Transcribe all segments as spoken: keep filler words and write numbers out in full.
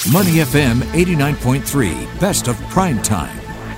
Money F M eighty-nine point three, best of prime time.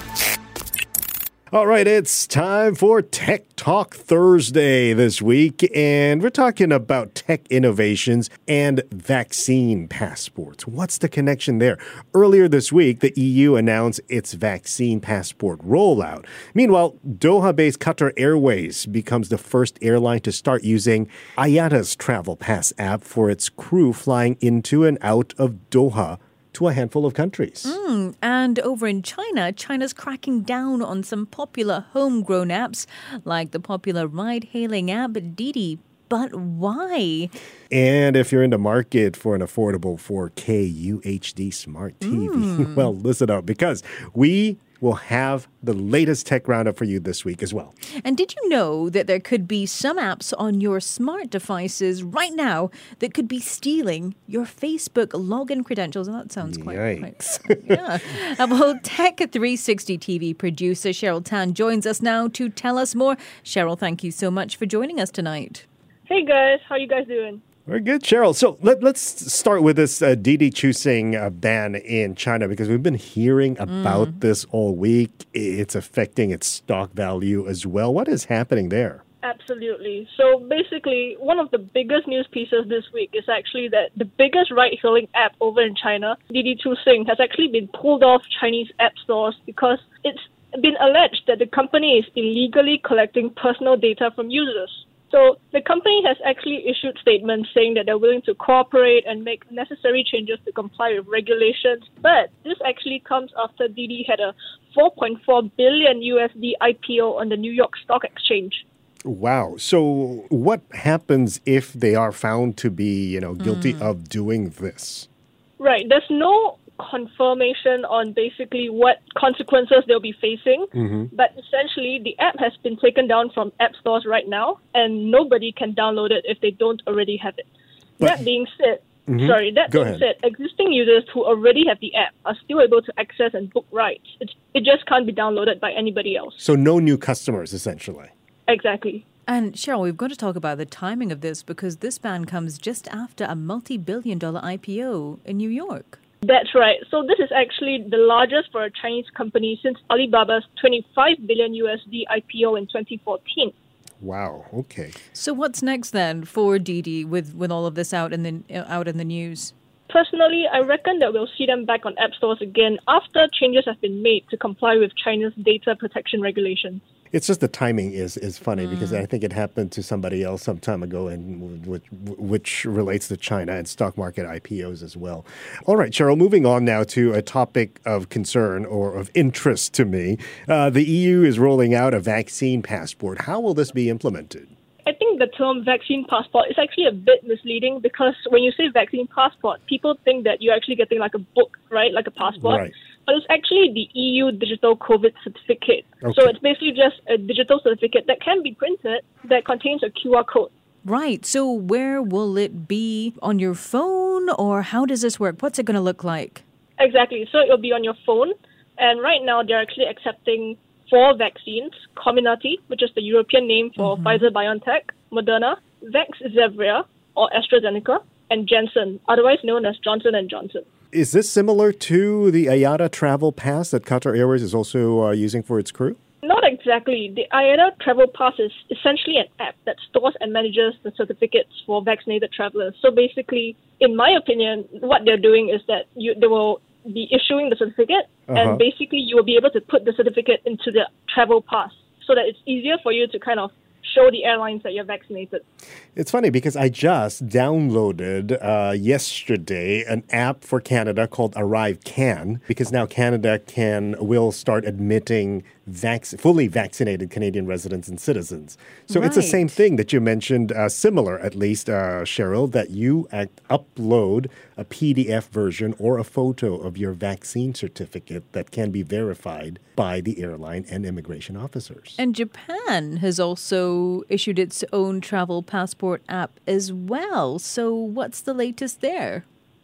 All right, it's time for Tech Talk Thursday this week, and we're talking about tech innovations and vaccine passports. What's the connection there? Earlier this week, the E U announced its vaccine passport rollout. Meanwhile, Doha-based Qatar Airways becomes the first airline to start using I A T A's Travel Pass app for its crew flying into and out of Doha to a handful of countries. Mm, and over in China, China's cracking down on some popular homegrown apps like the popular ride-hailing app Didi. But why? And if you're in the market for an affordable four K U H D smart T V, Mm. well, listen up, because we will have the latest tech roundup for you this week as well. And did you know that there could be some apps on your smart devices right now that could be stealing your Facebook login credentials? And that sounds quite... Yikes. quite yeah. Uh, well, Tech three sixty T V producer Cheryl Tan joins us now to tell us more. Cheryl, thank you so much for joining us tonight. Hey guys, how you guys doing? Very good, Cheryl. So let, let's start with this uh, Didi Chuxing uh, ban in China, because we've been hearing about mm. this all week. It's affecting its stock value as well. What is happening there? Absolutely. So basically, one of the biggest news pieces this week is actually that the biggest ride-hailing app over in China, Didi Chuxing, has actually been pulled off Chinese app stores because it's been alleged that the company is illegally collecting personal data from users. So the company has actually issued statements saying that they're willing to cooperate and make necessary changes to comply with regulations. But this actually comes after Didi had a four point four billion U S D I P O on the New York Stock Exchange. Wow. So what happens if they are found to be, you know, guilty mm. of doing this? Right. There's no confirmation on basically what consequences they'll be facing. Mm-hmm. But essentially, the app has been taken down from app stores right now, and nobody can download it if they don't already have it. But, that being said, mm-hmm. sorry, that Go being ahead. said, existing users who already have the app are still able to access and book rides. It's, it just can't be downloaded by anybody else. So no new customers, essentially. Exactly. And Cheryl, we've got to talk about the timing of this, because this ban comes just after a multi-billion dollar I P O in New York. That's right. So this is actually the largest for a Chinese company since Alibaba's twenty-five billion U S D I P O in twenty fourteen. Wow. Okay. So what's next then for Didi with, with all of this out in the out in the news? Personally, I reckon that we'll see them back on app stores again after changes have been made to comply with China's data protection regulations. It's just the timing is is funny mm. because I think it happened to somebody else some time ago, and which, which relates to China and stock market I P Os as well. All right, Cheryl, moving on now to a topic of concern or of interest to me. Uh, the E U is rolling out a vaccine passport. How will this be implemented? I think the term vaccine passport is actually a bit misleading, because when you say vaccine passport, people think that you're actually getting like a book, right? Like a passport. Right. But it's actually the E U digital COVID certificate. Okay. So it's basically just a digital certificate that can be printed that contains a Q R code. Right. So where will it be? On your phone, or how does this work? What's it going to look like? Exactly. So it'll be on your phone. And right now they're actually accepting four vaccines: Comirnaty, which is the European name for mm-hmm. Pfizer-BioNTech, Moderna, Vaxzevria, or AstraZeneca, and Janssen, otherwise known as Johnson and Johnson. Is this similar to the I A T A Travel Pass that Qatar Airways is also uh, using for its crew? Not exactly. The I A T A Travel Pass is essentially an app that stores and manages the certificates for vaccinated travelers. So basically, in my opinion, what they're doing is that you, they will be issuing the certificate, uh-huh. and basically you will be able to put the certificate into the travel pass so that it's easier for you to kind of show the airlines that you're vaccinated. It's funny because I just downloaded uh, yesterday an app for Canada called Arrive Can, because now Canada can will start admitting vac- fully vaccinated Canadian residents and citizens. So right. It's the same thing that you mentioned, uh, similar at least, uh, Cheryl, that you act- upload a P D F version or a photo of your vaccine certificate that can be verified by the airline and immigration officers. And Japan has also issued its own travel passport app as well. So what's the latest there?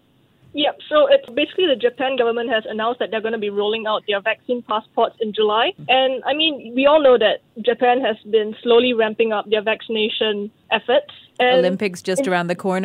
Yep, so it's basically the Japan government has announced that they're going to be rolling out their vaccine passports in July. And I mean, we all know that Japan has been slowly ramping up their vaccination efforts. And Olympics just in- around the corner.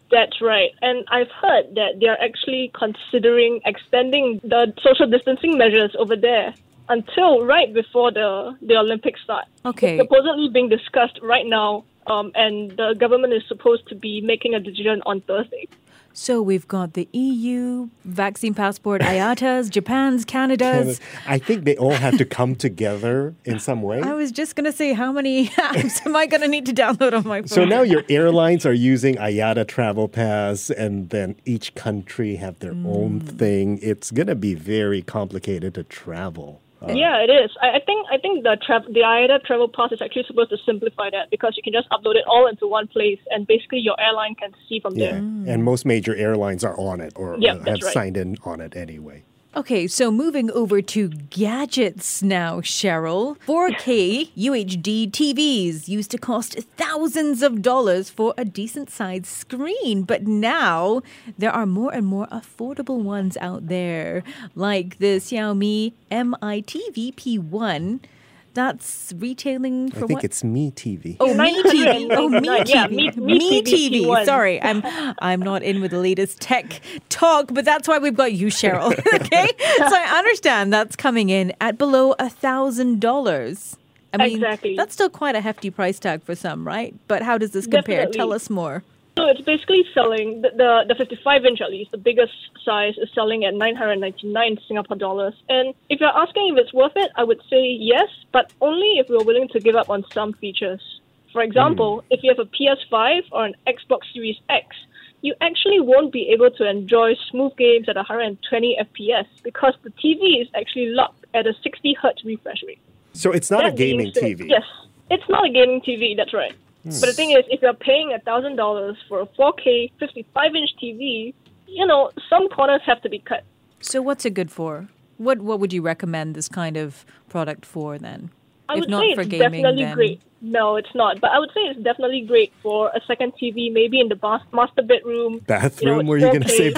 That's right. And I've heard that they're actually considering extending the social distancing measures over there until right before the, the Olympics start. Okay. It's supposedly being discussed right now, um, and the government is supposed to be making a decision on Thursday. So we've got the E U, vaccine passport, I A T As, Japan's, Canada's. I think they all have to come together in some way. I was just going to say, how many apps am I going to need to download on my phone? So now your airlines are using I A T A Travel Pass, and then each country have their mm. own thing. It's going to be very complicated to travel. Uh, yeah, it is. I, I think I think the tra- the I A T A Travel Pass is actually supposed to simplify that because you can just upload it all into one place, and basically your airline can see from yeah. there. Mm. And most major airlines are on it or yep, uh, have right. signed in on it anyway. Okay, so moving over to gadgets now, Cheryl. four K U H D T Vs used to cost thousands of dollars for a decent-sized screen, but now there are more and more affordable ones out there, like the Xiaomi M I T V P one. That's retailing for I think what? it's Mi T V. Oh, Mi T V. Oh, Mi T V. Yeah, Mi, Mi, Mi T V. T V. Sorry, I'm I'm not in with the latest tech talk, but that's why we've got you, Cheryl. Okay, so I understand that's coming in at below a thousand dollars. I mean, exactly. That's still quite a hefty price tag for some, right? But how does this compare? Definitely. Tell us more. So it's basically selling, the, the, the fifty-five inch at least, the biggest size is selling at nine hundred ninety-nine Singapore dollars. And if you're asking if it's worth it, I would say yes, but only if you're willing to give up on some features. For example, mm. if you have a P S five or an Xbox Series X, you actually won't be able to enjoy smooth games at one hundred twenty F P S because the T V is actually locked at a sixty hertz refresh rate. So it's not that a gaming said, T V? Yes, it's not a gaming T V, that's right. But the thing is, if you're paying one thousand dollars for a four K fifty-five inch T V, you know, some corners have to be cut. So what's it good for? What what would you recommend this kind of product for then? I if would not say for it's gaming, definitely then... great. No, it's not. But I would say it's definitely great for a second T V, maybe in the bas- master bedroom. Bathroom? You know, Were you going to say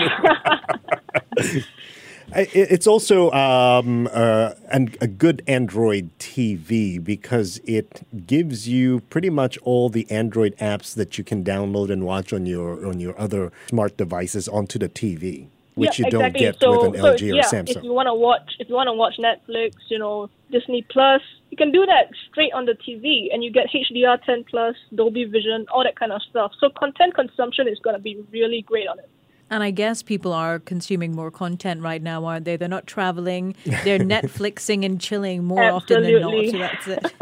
bathroom? It's also um, uh, an, a good Android T V because it gives you pretty much all the Android apps that you can download and watch on your on your other smart devices onto the T V, which yeah, you don't exactly. get so, with an so L G or yeah, Samsung. If you want to watch, if you want to watch Netflix, you know, Disney Plus, you can do that straight on the T V, and you get H D R ten plus, Dolby Vision, all that kind of stuff. So content consumption is going to be really great on it. And I guess people are consuming more content right now, aren't they? They're not traveling. They're Netflixing and chilling more Absolutely. often than not. So that's it.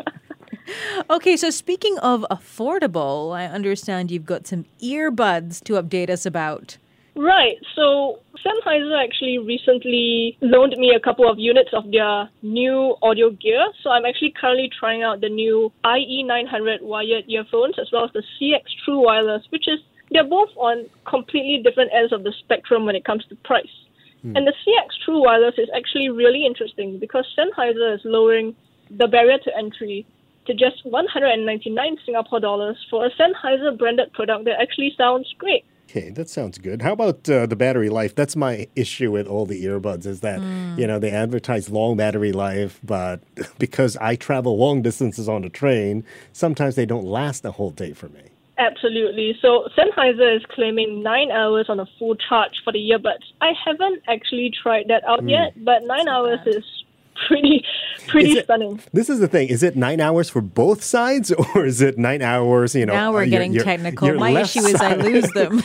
Okay, so speaking of affordable, I understand you've got some earbuds to update us about. Right. So Sennheiser actually recently loaned me a couple of units of their new audio gear. So I'm actually currently trying out the new I E nine hundred wired earphones as well as the C X True Wireless, which is they're both on completely different ends of the spectrum when it comes to price. Mm. And the C X True Wireless is actually really interesting because Sennheiser is lowering the barrier to entry to just one hundred ninety-nine Singapore dollars for a Sennheiser branded product that actually sounds great. Okay, that sounds good. How about uh, the battery life? That's my issue with all the earbuds is that, mm. you know, they advertise long battery life, but because I travel long distances on the train, sometimes they don't last a whole day for me. Absolutely. So Sennheiser is claiming nine hours on a full charge for the earbuds. I haven't actually tried that out mm. yet, but nine That's hours bad. is pretty pretty is it, stunning. This is the thing. Is it nine hours for both sides, or is it nine hours, you know? Now we're uh, getting your, technical. your My issue side. is I lose them.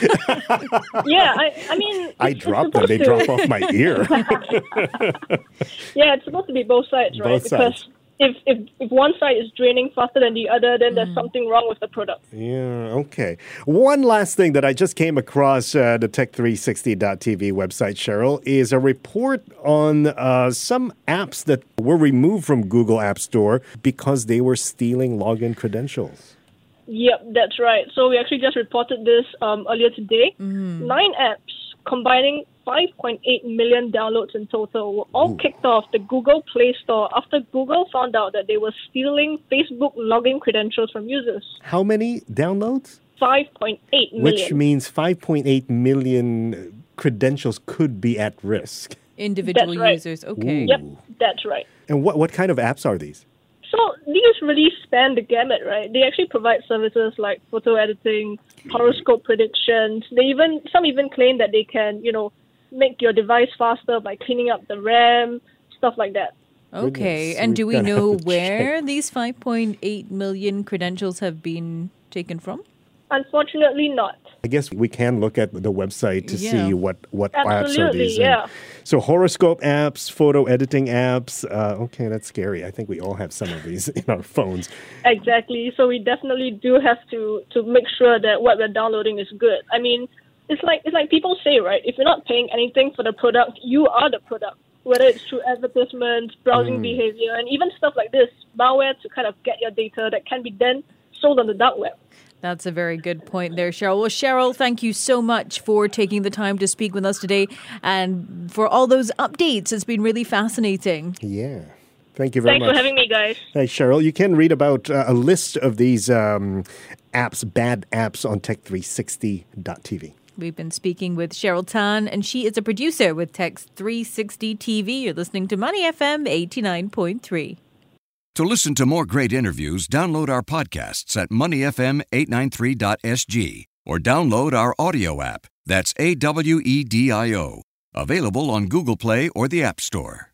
yeah, I, I mean... It's, I drop them. They to. drop off my ear. Yeah, it's supposed to be both sides, right? Both because sides. If, if if one side is draining faster than the other, then there's Mm. something wrong with the product. Yeah, okay. One last thing that I just came across uh, the tech three sixty dot t v website, Cheryl, is a report on uh, some apps that were removed from Google App Store because they were stealing login credentials. Yep, that's right. So we actually just reported this um, earlier today. Mm. Nine apps combining five point eight million downloads in total were all Ooh. kicked off the Google Play Store after Google found out that they were stealing Facebook login credentials from users. How many downloads? five point eight million. Which means five point eight million credentials could be at risk. Individual that's right. users, okay. Ooh. Yep, that's right. And what, what kind of apps are these? So these really span the gamut, right? They actually provide services like photo editing, horoscope predictions. They even some even claim that they can, you know, make your device faster by cleaning up the RAM, stuff like that. Okay, Goodness, and do we we're gonna know have to where check. these five point eight million credentials have been taken from? Unfortunately, not. I guess we can look at the website to Yeah. see what, what apps are Absolutely, these. yeah. And so horoscope apps, photo editing apps. Uh, okay, that's scary. I think we all have some of these in our phones. Exactly. So we definitely do have to, to make sure that what we're downloading is good. I mean, it's like it's like people say, right? If you're not paying anything for the product, you are the product. Whether it's through advertisements, browsing behavior, and even stuff like this, malware to kind of get your data that can be then sold on the dark web. That's a very good point there, Cheryl. Well, Cheryl, thank you so much for taking the time to speak with us today and for all those updates. It's been really fascinating. Yeah. Thank you very Thanks much. for having me, guys. Hey, Cheryl, you can read about uh, a list of these um, apps, bad apps, on tech three sixty dot t v. We've been speaking with Cheryl Tan, and she is a producer with Tech three sixty T V. You're listening to Money F M eighty-nine point three. To listen to more great interviews, download our podcasts at money f m eight ninety-three dot s g or download our audio app. That's A W E D I O. Available on Google Play or the App Store.